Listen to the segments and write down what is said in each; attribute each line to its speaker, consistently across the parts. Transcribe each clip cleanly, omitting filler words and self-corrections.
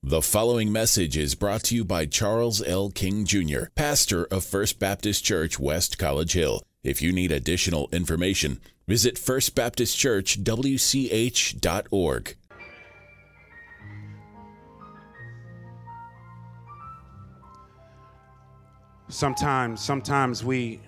Speaker 1: The following message is brought to you by Charles L. King Jr., pastor of First Baptist Church, West College Hill. If you need additional information, visit firstbaptistchurchwch.org.
Speaker 2: Sometimes we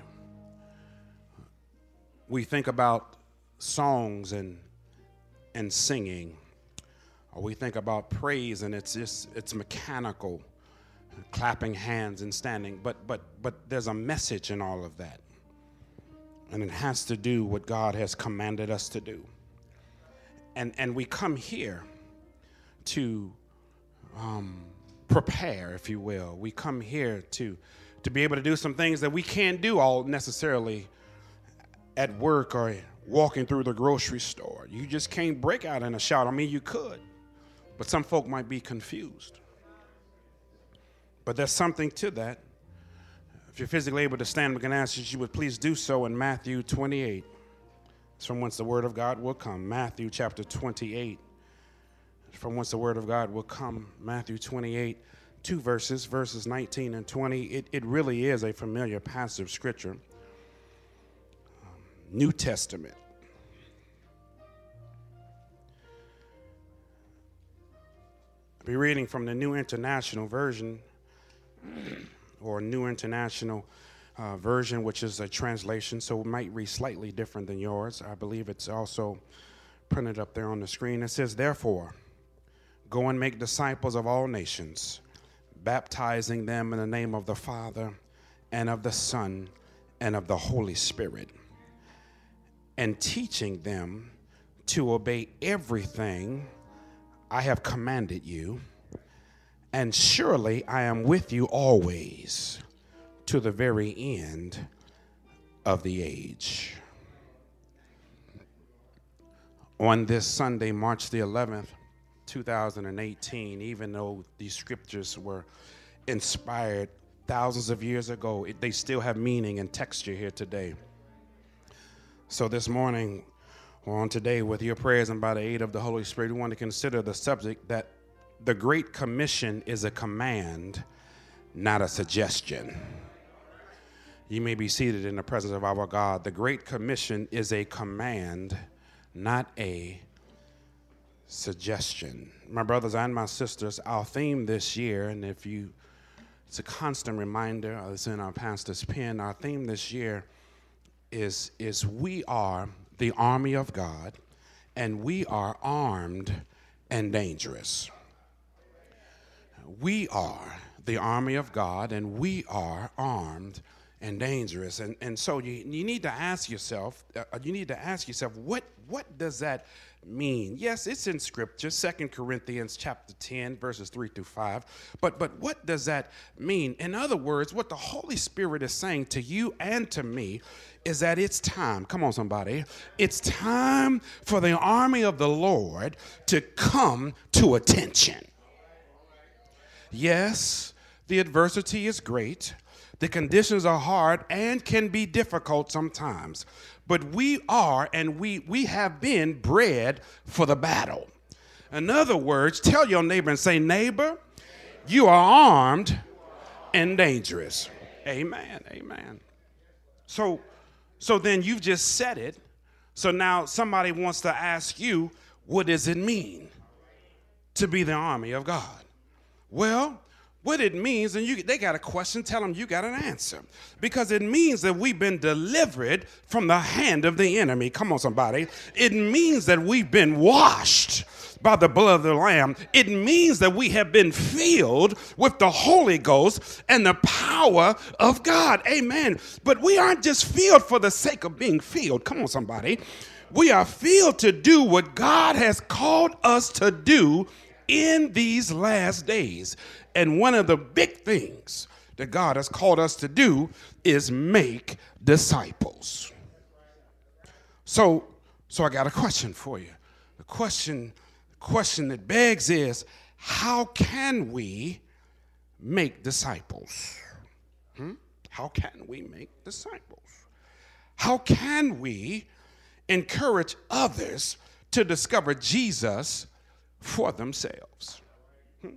Speaker 2: think about songs and singing, or we think about praise and it's mechanical, clapping hands and standing, but there's a message in all of that, and it has to do what God has commanded us to do. And we come here to prepare, if you will. We come here to be able to do some things that we can't do all necessarily at work or walking through the grocery store. You just can't break out in a shout. I mean, you could, but some folk might be confused. But there's something to that. If you're physically able to stand, we can ask that you would please do so in Matthew 28. It's from whence the word of God will come. Matthew chapter 28. From whence the word of God will come. Matthew 28. Two verses 19 and 20. It really is a familiar passage of Scripture. New Testament. I'll be reading from the New International Version, or New International Version, which is a translation, so it might read slightly different than yours. I believe it's also printed up there on the screen. It says, "Therefore, go and make disciples of all nations, baptizing them in the name of the Father and of the Son and of the Holy Spirit, and teaching them to obey everything I have commanded you. And surely I am with you always to the very end of the age." On this Sunday, March the 11th, 2018, even though these scriptures were inspired thousands of years ago, they still have meaning and texture here today. So this morning, or on today, with your prayers and by the aid of the Holy Spirit, we want to consider the subject that the Great Commission is a command, not a suggestion. You may be seated in the presence of our God. The Great Commission is a command, not a suggestion. My brothers and my sisters, our theme this year, and it's a constant reminder, it's in our pastor's pen, our theme this year is we are the army of God, and we are armed and dangerous. We are the army of God, and we are armed and dangerous. And so you need to ask yourself, what does that mean? Yes, it's in Scripture, 2 Corinthians chapter 10, verses 3 through 5. But what does that mean? In other words, what the Holy Spirit is saying to you and to me is that it's time. Come on, somebody. It's time for the army of the Lord to come to attention. Yes, the adversity is great. The conditions are hard and can be difficult sometimes. But we are and we have been bred for the battle. In other words, tell your neighbor and say, "Neighbor, you are armed and dangerous." Amen. Amen. So then you've just said it. So now somebody wants to ask you, what does it mean to be the army of God? Well, what it means, and they got a question, tell them you got an answer. Because it means that we've been delivered from the hand of the enemy. Come on, somebody. It means that we've been washed by the blood of the Lamb. It means that we have been filled with the Holy Ghost and the power of God. Amen. But we aren't just filled for the sake of being filled. Come on, somebody. We are filled to do what God has called us to do in these last days. And one of the big things that God has called us to do is make disciples. So I got a question for you. The question that begs is, how can we make disciples? How can we make disciples? How can we encourage others to discover Jesus for themselves?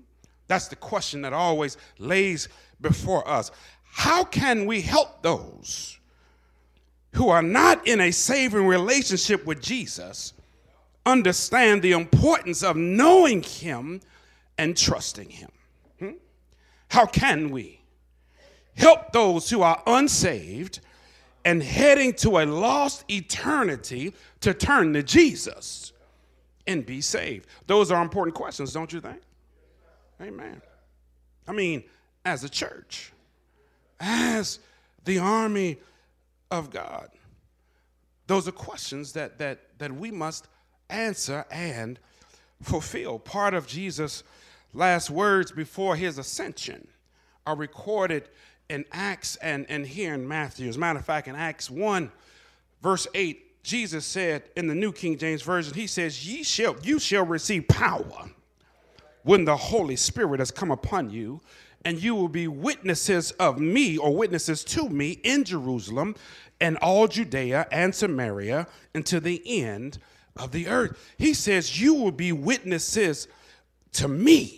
Speaker 2: That's the question that always lays before us. How can we help those who are not in a saving relationship with Jesus understand the importance of knowing him and trusting him? How can we help those who are unsaved and heading to a lost eternity to turn to Jesus and be saved? Those are important questions, don't you think? Amen. I mean, as a church, as the army of God, those are questions that we must answer and fulfill. Part of Jesus' last words before his ascension are recorded in Acts and here in Matthew. As a matter of fact, in Acts 1, verse 8, Jesus said in the New King James Version, he says, you shall receive power when the Holy Spirit has come upon you, and you will be witnesses of me, or witnesses to me, in Jerusalem and all Judea and Samaria and to the end of the earth. He says, you will be witnesses to me.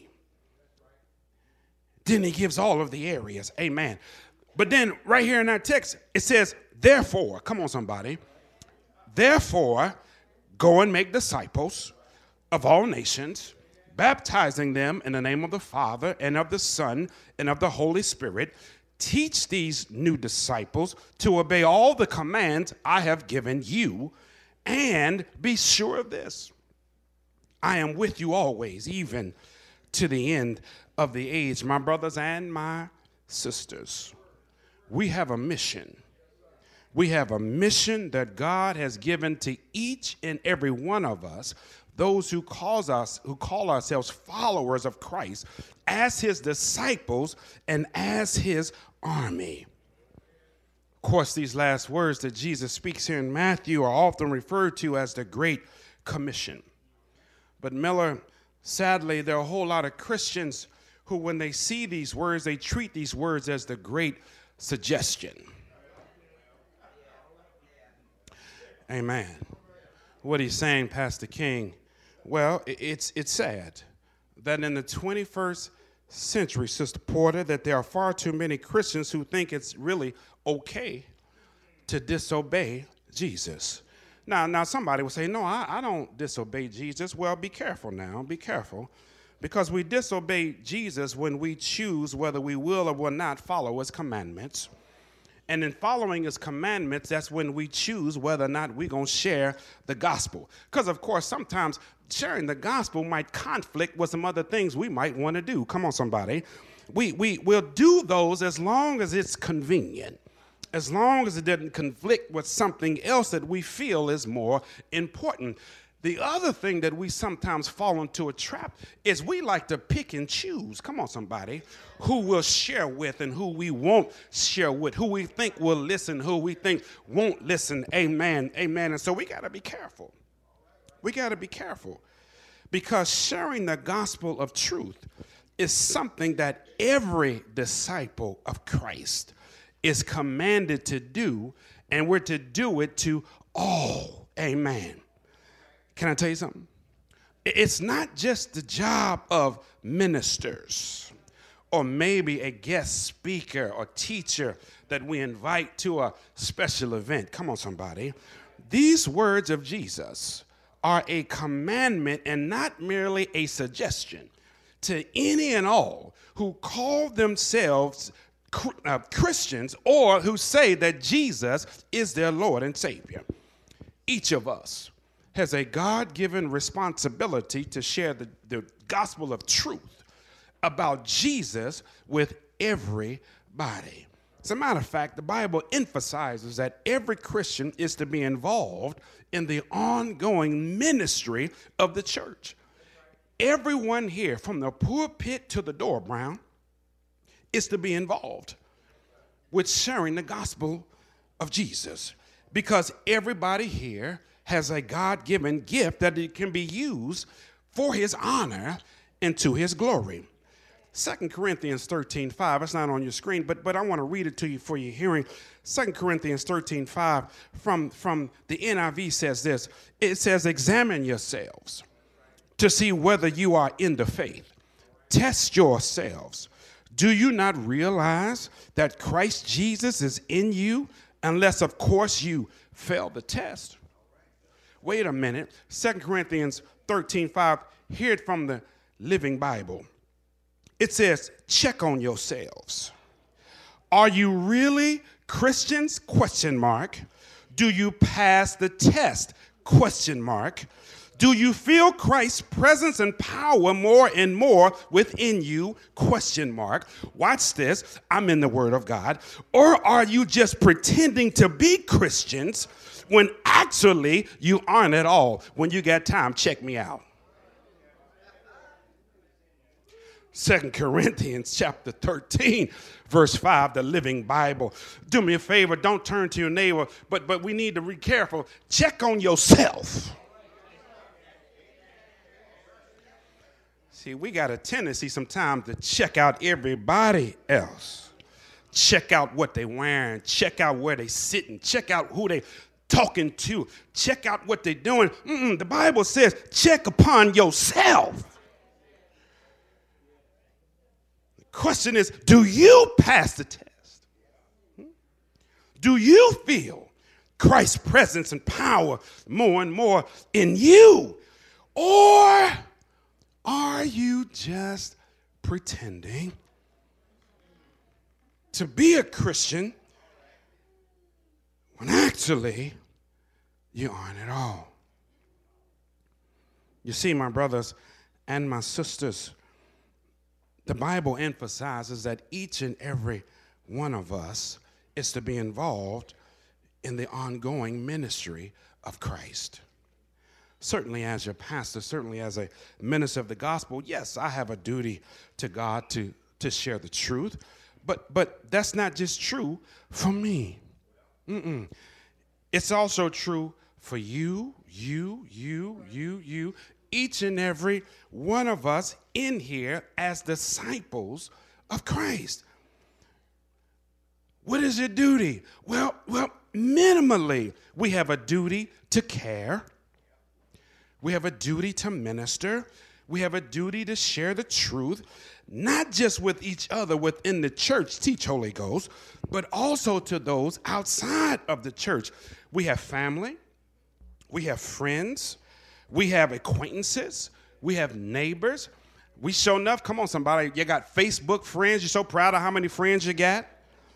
Speaker 2: Then he gives all of the areas. Amen. But then right here in that text, it says, therefore, come on somebody, therefore, go and make disciples of all nations, baptizing them in the name of the Father and of the Son and of the Holy Spirit. Teach these new disciples to obey all the commands I have given you, and be sure of this: I am with you always, even to the end of the age. My brothers and my sisters, we have a mission. We have a mission that God has given to each and every one of us, those who call ourselves followers of Christ, as his disciples and as his army. Of course, these last words that Jesus speaks here in Matthew are often referred to as the Great Commission. But Miller, sadly, there are a whole lot of Christians who, when they see these words, they treat these words as the Great Suggestion. Amen. What he's saying, Pastor King, well, it's sad that in the 21st century, Sister Porter, that there are far too many Christians who think it's really okay to disobey Jesus. Now somebody will say, no, I don't disobey Jesus. Well, be careful now. Be careful. Because we disobey Jesus when we choose whether we will or will not follow his commandments. And in following his commandments, that's when we choose whether or not we're going to share the gospel. Because, of course, sometimes sharing the gospel might conflict with some other things we might want to do. Come on, somebody. We'll do those as long as it's convenient, as long as it doesn't conflict with something else that we feel is more important. The other thing that we sometimes fall into a trap is we like to pick and choose, come on somebody, who we'll share with and who we won't share with, who we think will listen, who we think won't listen. Amen, amen. And so we got to be careful. We got to be careful, because sharing the gospel of truth is something that every disciple of Christ is commanded to do, and we're to do it to all. Amen. Can I tell you something? It's not just the job of ministers or maybe a guest speaker or teacher that we invite to a special event. Come on, somebody. These words of Jesus are a commandment and not merely a suggestion to any and all who call themselves Christians or who say that Jesus is their Lord and Savior. Each of us has a God-given responsibility to share the gospel of truth about Jesus with everybody. As a matter of fact, the Bible emphasizes that every Christian is to be involved in the ongoing ministry of the church. Everyone here, from the pulpit to the door, Brown, is to be involved with sharing the gospel of Jesus, because everybody here has a God-given gift that it can be used for his honor and to his glory. 2 Corinthians 13:5, it's not on your screen, but I want to read it to you for your hearing. 2 Corinthians 13:5 from the NIV says this. It says, examine yourselves to see whether you are in the faith. Test yourselves. Do you not realize that Christ Jesus is in you, unless, of course, you fail the test? Wait a minute. 2 Corinthians 13:5, hear it from the Living Bible. It says, check on yourselves. Are you really Christians? Question mark. Do you pass the test? Question mark. Do you feel Christ's presence and power more and more within you? Question mark. Watch this. I'm in the Word of God. Or are you just pretending to be Christians when actually you aren't at all? When you got time, check me out. 2 Corinthians chapter 13, verse 5, the Living Bible. Do me a favor, don't turn to your neighbor, but we need to be careful. Check on yourself. See, we got a tendency sometimes to check out everybody else. Check out what they're wearing, check out where they're sitting, check out who they talking to, check out what they're doing. The Bible says, check upon yourself. Question is, do you pass the test? Do you feel Christ's presence and power more and more in you? Or are you just pretending to be a Christian when actually you aren't at all? You see, my brothers and my sisters, the Bible emphasizes that each and every one of us is to be involved in the ongoing ministry of Christ. Certainly as your pastor, certainly as a minister of the gospel, yes, I have a duty to God to share the truth, but that's not just true for me. It's also true for you, each and every one of us in here as disciples of Christ. What is your duty? Well, minimally, we have a duty to care. We have a duty to minister. We have a duty to share the truth, not just with each other within the church, teach Holy Ghost, but also to those outside of the church. We have family. We have friends. We have acquaintances. We have neighbors. We show enough. Come on, somebody. You got Facebook friends. You're so proud of how many friends you got.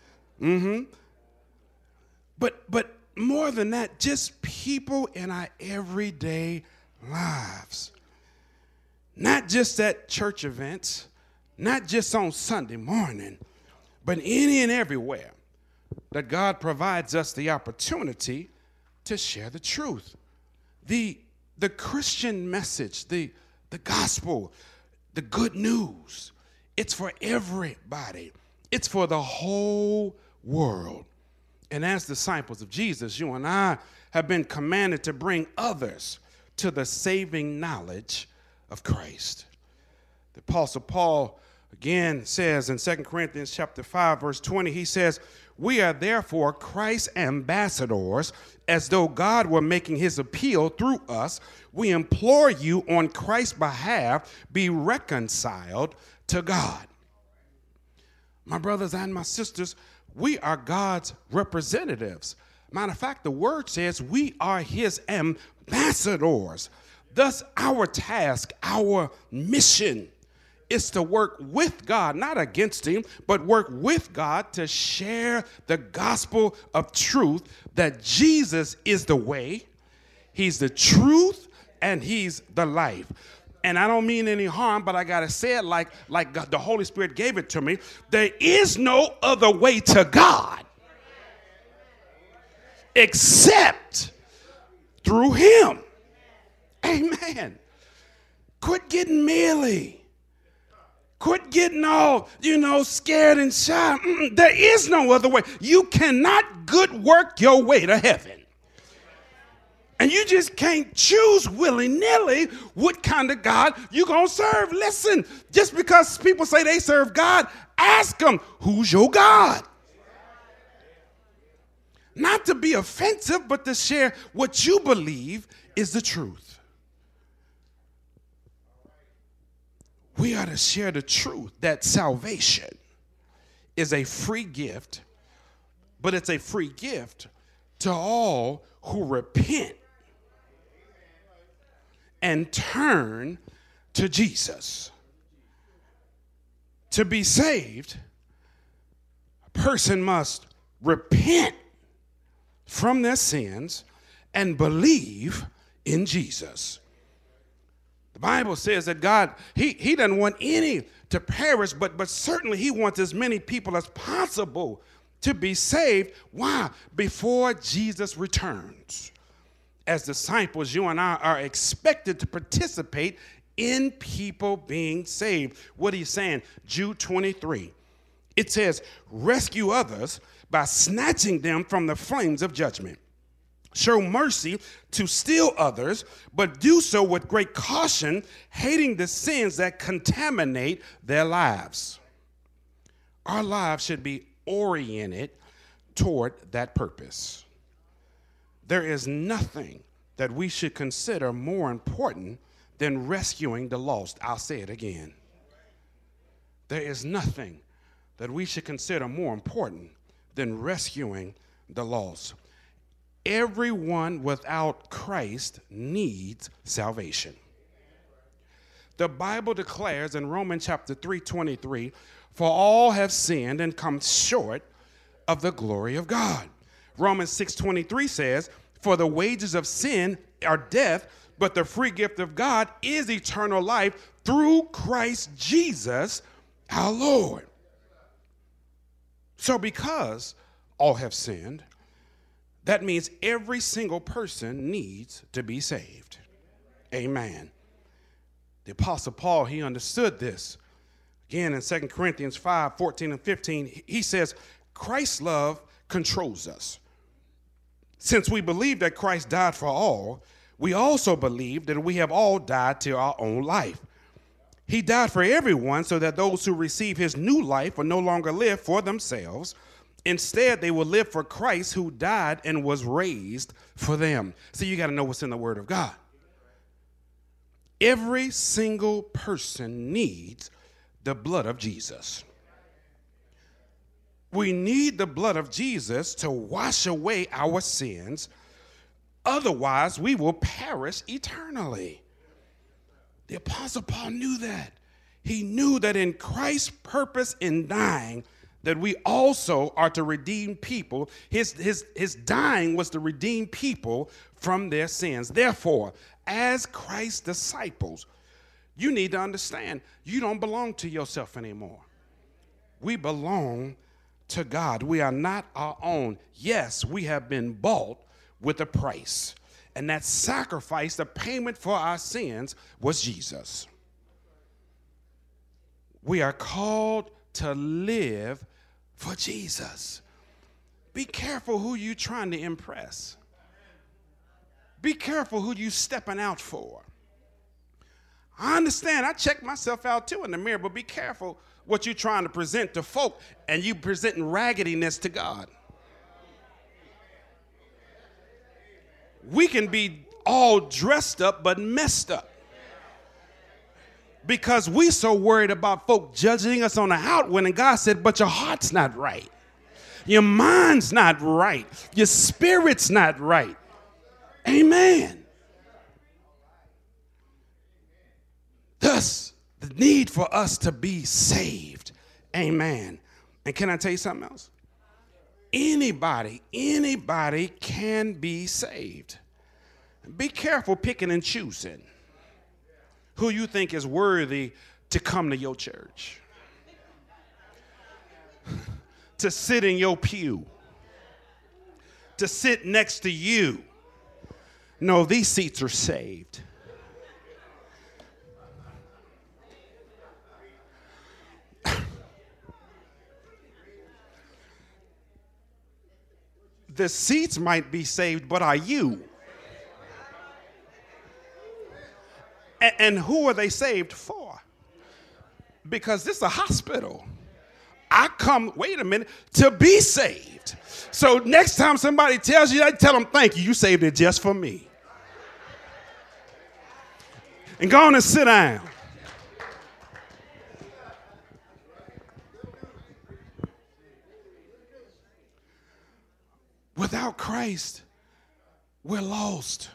Speaker 2: But more than that, just people in our everyday lives. Not just at church events, not just on Sunday morning, but any and everywhere that God provides us the opportunity to share the truth. The Christian message, the gospel, the good news, it's for everybody. It's for the whole world. And as disciples of Jesus, you and I have been commanded to bring others to the saving knowledge of Christ. The Apostle Paul again says in 2 Corinthians chapter 5, verse 20, he says, "We are therefore Christ's ambassadors, as though God were making his appeal through us. We implore you on Christ's behalf, be reconciled to God." My brothers and my sisters, we are God's representatives. Matter of fact, the word says we are his ambassadors. Thus, our task, our mission is to work with God, not against him, but work with God to share the gospel of truth that Jesus is the way, he's the truth, and he's the life. And I don't mean any harm, but I got to say it like God, the Holy Spirit gave it to me. There is no other way to God except through him. Amen. Quit getting mealy. Quit getting all, scared and shy. There is no other way. You cannot good work your way to heaven. And you just can't choose willy-nilly what kind of God you're going to serve. Listen, just because people say they serve God, ask them, who's your God? Not to be offensive, but to share what you believe is the truth. We are to share the truth that salvation is a free gift, but it's a free gift to all who repent and turn to Jesus. To be saved, a person must repent from their sins and believe in Jesus. The Bible says that God, he doesn't want any to perish, but certainly he wants as many people as possible to be saved. Why? Before Jesus returns. As disciples, you and I are expected to participate in people being saved. What he's saying, Jude 23, it says, rescue others by snatching them from the flames of judgment. Show mercy to still others, but do so with great caution, hating the sins that contaminate their lives. Our lives should be oriented toward that purpose. There is nothing that we should consider more important than rescuing the lost. I'll say it again. There is nothing that we should consider more important than rescuing the lost. Everyone without Christ needs salvation. The Bible declares in Romans chapter 3:23, for all have sinned and come short of the glory of God. Romans 6:23 says, for the wages of sin are death, but the free gift of God is eternal life through Christ Jesus our Lord. So because all have sinned, that means every single person needs to be saved. Amen. The Apostle Paul, he understood this. Again, in 2 Corinthians 5:14 and 15, he says, Christ's love controls us. Since we believe that Christ died for all, we also believe that we have all died to our own life. He died for everyone so that those who receive his new life will no longer live for themselves. Instead, they will live for Christ who died and was raised for them. So you got to know what's in the Word of God. Every single person needs the blood of Jesus. We need the blood of Jesus to wash away our sins. Otherwise, we will perish eternally. The Apostle Paul knew that. He knew that in Christ's purpose in dying, that we also are to redeem people. His dying was to redeem people from their sins. Therefore, as Christ's disciples, you need to understand you don't belong to yourself anymore. We belong to God. We are not our own. Yes, we have been bought with a price. And that sacrifice, the payment for our sins, was Jesus. We are called to live for Jesus. Be careful who you're trying to impress. Be careful who you're stepping out for. I understand. I check myself out too in the mirror, but be careful what you're trying to present to folk, and you presenting raggediness to God. We can be all dressed up but messed up because we so worried about folk judging us on the outward, and God said, but your heart's not right. Your mind's not right. Your spirit's not right. Amen. Thus, the need for us to be saved. Amen. And can I tell you something else? Anybody can be saved. Be careful picking and choosing who you think is worthy to come to your church, to sit in your pew, to sit next to you. No, these seats are saved. The seats might be saved, but are you? And who are they saved for? Because this is a hospital. I come, wait a minute, to be saved. So next time somebody tells you that, tell them, thank you, you saved it just for me. And go on and sit down. Without Christ, we're lost.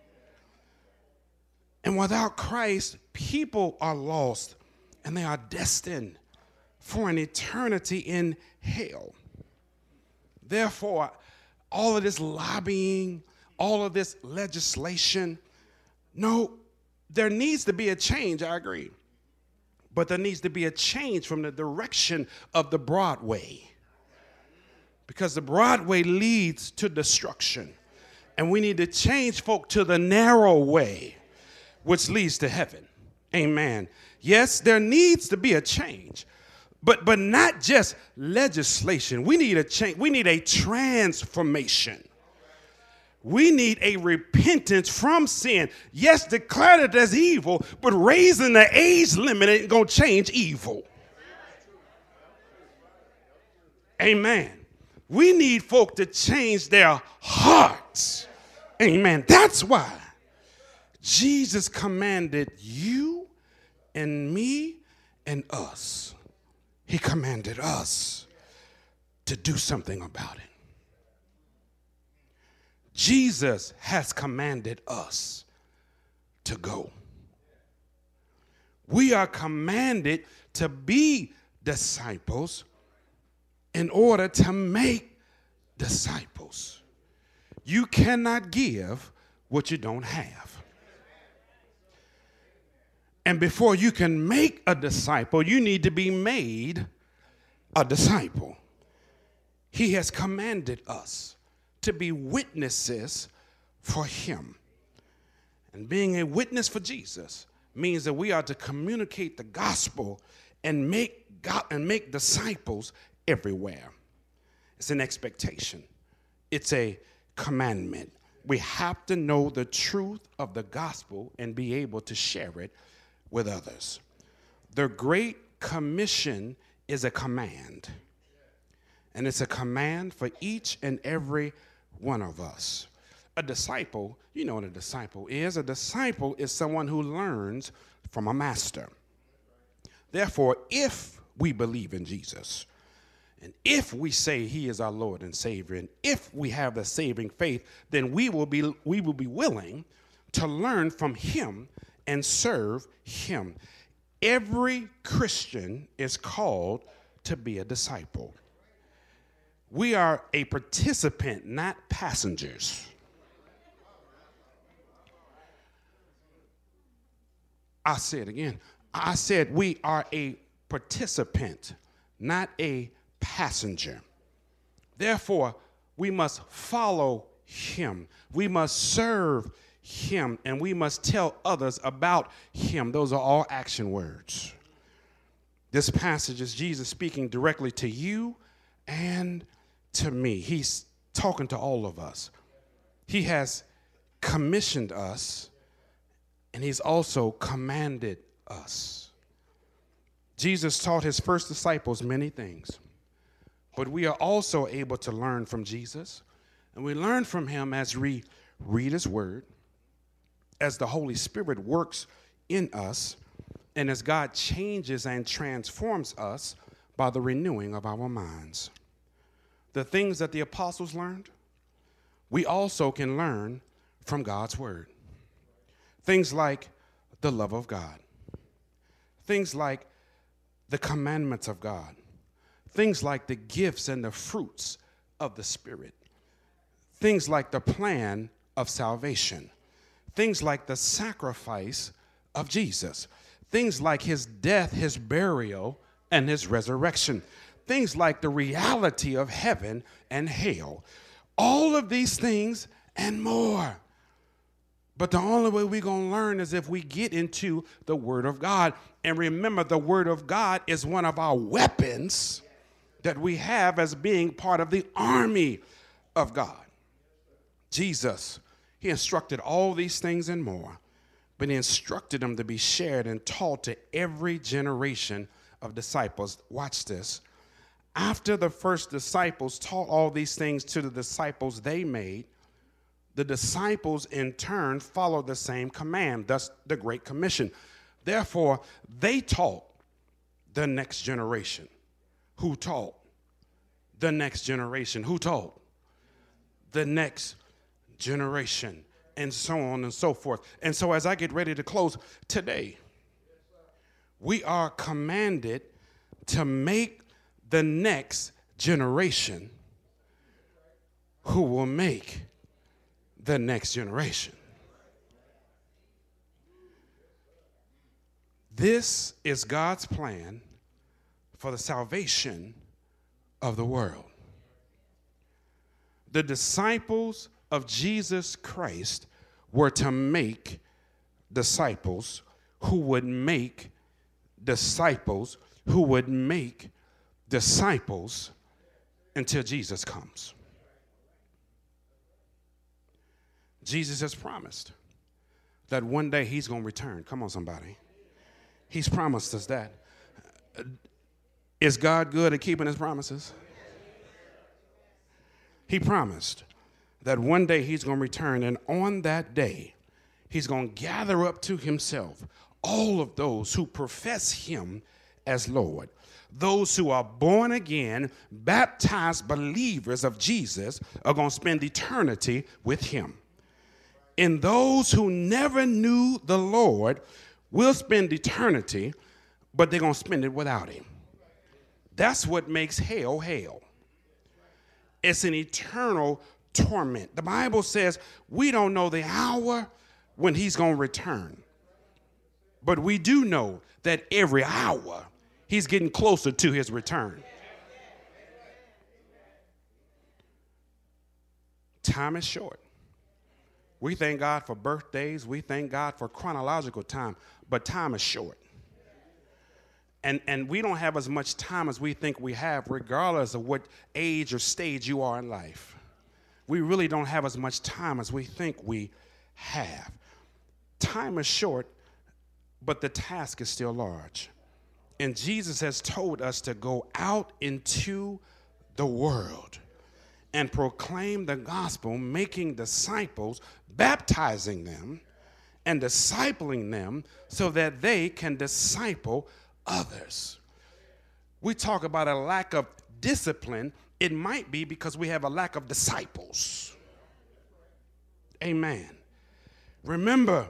Speaker 2: And without Christ, people are lost, and they are destined for an eternity in hell. Therefore, all of this lobbying, all of this legislation, no, there needs to be a change, I agree. But there needs to be a change from the direction of the broad way. Because the broad way leads to destruction. And we need to change folk to the narrow way, which leads to heaven. Amen. Yes, there needs to be a change. But not just legislation. We need a change. We need a transformation. We need a repentance from sin. Yes, declare it as evil, but raising the age limit ain't going to change evil. Amen. We need folk to change their hearts. Amen. That's why Jesus commanded you and me and us. He commanded us to do something about it. Jesus has commanded us to go. We are commanded to be disciples in order to make disciples. You cannot give what you don't have. And before you can make a disciple, you need to be made a disciple. He has commanded us to be witnesses for him. And being a witness for Jesus means that we are to communicate the gospel and make disciples everywhere. It's an expectation. It's a commandment. We have to know the truth of the gospel and be able to share it with others. The Great Commission is a command. And it's a command for each and every one of us. A disciple, you know what a disciple is. A disciple is someone who learns from a master. Therefore, if we believe in Jesus, and if we say he is our Lord and Savior, and if we have the saving faith, then we will be willing to learn from him and serve him. Every Christian is called to be a disciple. We are a participant, not passengers. I say it again. I said we are a participant, not a passenger. Therefore, we must follow him. We must serve him, and we must tell others about him. Those are all action words. This passage is Jesus speaking directly to you and to me. He's talking to all of us. He has commissioned us, and he's also commanded us. Jesus taught his first disciples many things, but we are also able to learn from Jesus, and we learn from him as we read his word, as the Holy Spirit works in us, and as God changes and transforms us by the renewing of our minds. The things that the apostles learned, we also can learn from God's word. Things like the love of God. Things like the commandments of God. Things like the gifts and the fruits of the Spirit. Things like the plan of salvation. Things like the sacrifice of Jesus. Things like his death, his burial, and his resurrection. Things like the reality of heaven and hell. All of these things and more. But the only way we're going to learn is if we get into the Word of God. And remember, the Word of God is one of our weapons that we have as being part of the army of God. Jesus, he instructed all these things and more, but he instructed them to be shared and taught to every generation of disciples. Watch this. After the first disciples taught all these things to the disciples they made, the disciples in turn followed the same command, thus the Great Commission. Therefore, they taught the next generation. Who taught? The next generation. Who taught? the next generation, and so on and so forth. And so as I get ready to close today, we are commanded to make the next generation who will make the next generation. This is God's plan for the salvation of the world. The disciples of Jesus Christ were to make disciples who would make disciples who would make disciples until Jesus comes. Jesus has promised that one day he's going to return. Come on, somebody. He's promised us that. Is God good at keeping his promises? He promised that one day he's going to return, and on that day, he's going to gather up to himself all of those who profess him as Lord. Those who are born again, baptized believers of Jesus are going to spend eternity with him. And those who never knew the Lord will spend eternity, but they're going to spend it without him. That's what makes hell hell. It's an eternal torment. The Bible says we don't know the hour when he's going to return. But we do know that every hour he's getting closer to his return. Time is short. We thank God for birthdays. We thank God for chronological time. But time is short. And we don't have as much time as we think we have, regardless of what age or stage you are in life. We really don't have as much time as we think we have. Time is short, but the task is still large. And Jesus has told us to go out into the world and proclaim the gospel, making disciples, baptizing them, and discipling them so that they can disciple others. We talk about a lack of discipline. It might be because we have a lack of disciples. Amen. Remember,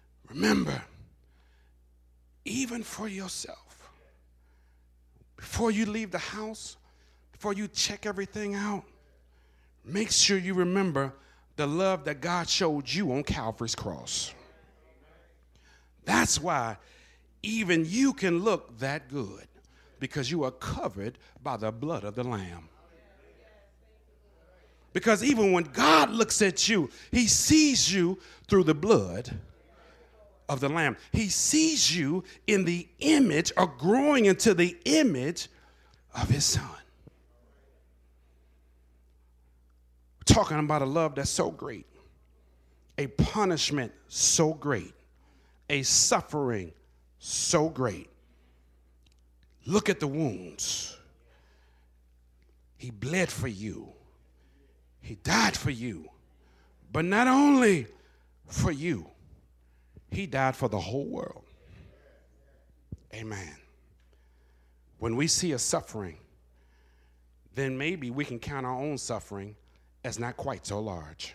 Speaker 2: even for yourself, before you leave the house, before you check everything out, make sure you remember the love that God showed you on Calvary's cross. That's why even you can look that good, because you are covered by the blood of the Lamb. Because even when God looks at you, he sees you through the blood of the Lamb. He sees you in the image, or growing into the image of his Son. We're talking about a love that's so great, a punishment so great, a suffering so great. Look at the wounds. He bled for you. He died for you. But not only for you, he died for the whole world. Amen. When we see a suffering, then maybe we can count our own suffering as not quite so large.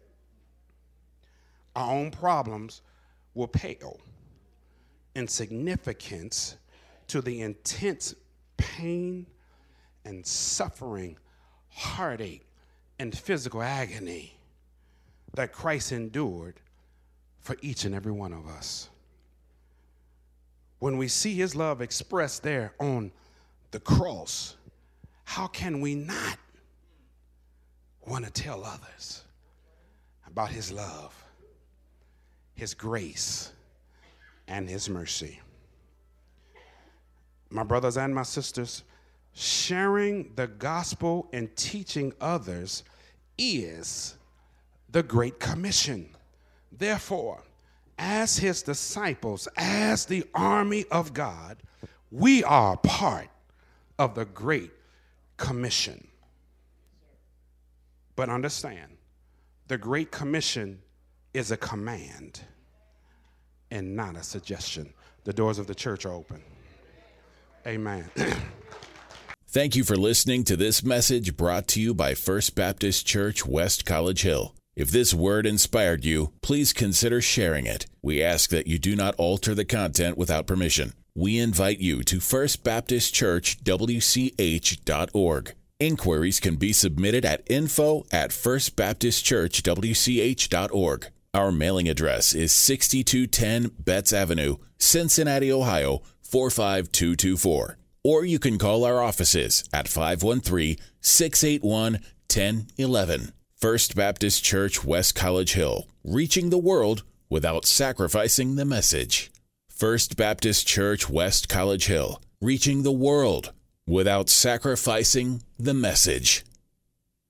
Speaker 2: Our own problems will pale in significance to the intense pain and suffering, heartache, and physical agony that Christ endured for each and every one of us. When we see his love expressed there on the cross, how can we not want to tell others about his love, his grace, and his mercy? My brothers and my sisters, sharing the gospel and teaching others is the Great Commission. Therefore, as his disciples, as the army of God, we are part of the Great Commission. But understand, the Great Commission is a command and not a suggestion. The doors of the church are open. Amen.
Speaker 1: Thank you for listening to this message brought to you by First Baptist Church, West College Hill. If this word inspired you, please consider sharing it. We ask that you do not alter the content without permission. We invite you to firstbaptistchurchwch.org. Inquiries can be submitted at info@firstbaptistchurchwch.org. Our mailing address is 6210 Betts Avenue, Cincinnati, Ohio, 45224. Or you can call our offices at 513-681-1011. First Baptist Church, West College Hill, reaching the world without sacrificing the message. First Baptist Church, West College Hill, reaching the world without sacrificing the message.